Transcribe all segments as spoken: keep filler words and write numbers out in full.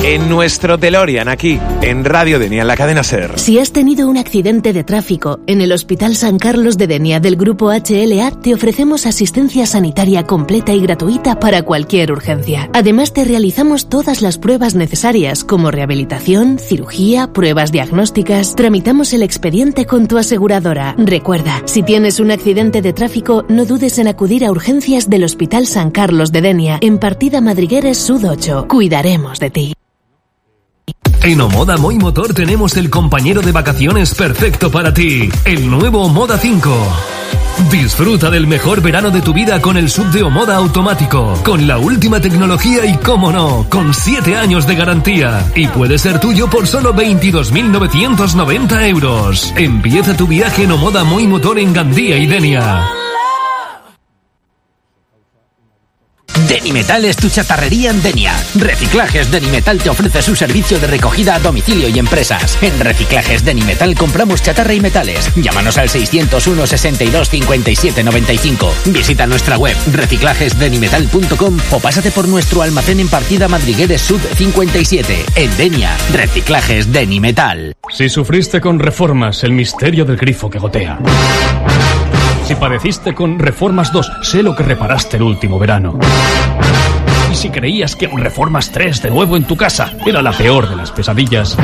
en nuestro DeLorean, aquí, en Radio Denia, en la cadena SER. Si has tenido un accidente de tráfico, en el Hospital San Carlos de Denia del Grupo H L A te ofrecemos asistencia sanitaria completa y gratuita para cualquier urgencia. Además, te realizamos todas las pruebas necesarias, como rehabilitación, cirugía, pruebas diagnósticas. Tramitamos el expediente con tu aseguradora. Recuerda, si tienes un accidente de tráfico, no dudes en acudir a urgencias del Hospital San Carlos de Denia, en Partida Madrigueres Sud ocho. Cuidaremos de ti. En Omoda Moi Motor tenemos el compañero de vacaciones perfecto para ti, el nuevo Moda cinco. Disfruta del mejor verano de tu vida con el sub de Omoda automático, con la última tecnología y, cómo no, con siete años de garantía. Y puede ser tuyo por solo veintidós mil novecientos noventa euros. Empieza tu viaje en Omoda Moi Motor en Gandía y Denia. Denimetal es tu chatarrería en Denia. Reciclajes Denimetal te ofrece su servicio de recogida a domicilio y empresas. En Reciclajes Denimetal compramos chatarra y metales. Llámanos al seiscientos uno, sesenta y dos, cincuenta y siete, noventa y cinco. Visita nuestra web reciclajes denimetal punto com o pásate por nuestro almacén en Partida Madrigueres Sud cincuenta y siete. En Denia, Reciclajes Denimetal. Si sufriste con Reformas, el misterio del grifo que gotea. Si padeciste con Reformas dos, sé lo que reparaste el último verano. Y si creías que un Reformas tres de nuevo en tu casa era la peor de las pesadillas,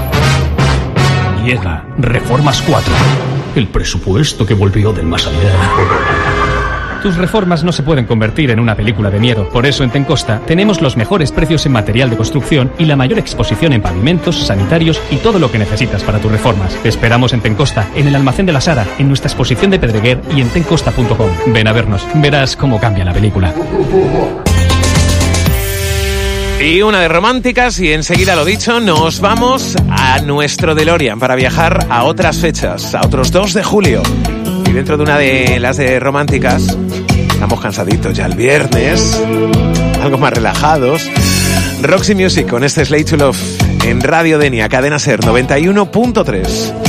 llega Reformas cuatro, el presupuesto que volvió del más allá. Tus reformas no se pueden convertir en una película de miedo. Por eso en Tencosta tenemos los mejores precios en material de construcción y la mayor exposición en pavimentos, sanitarios y todo lo que necesitas para tus reformas. Te esperamos en Tencosta, en el almacén de la Sara, en nuestra exposición de Pedreguer y en tencosta punto com. Ven a vernos, verás cómo cambia la película. Y una de románticas, y enseguida lo dicho, nos vamos a nuestro DeLorean para viajar a otras fechas, a otros dos de julio. Y dentro de una de las de románticas, estamos cansaditos ya el viernes, algo más relajados. Roxy Music con este Slave to Love en Radio Denia, cadena SER noventa y uno punto tres.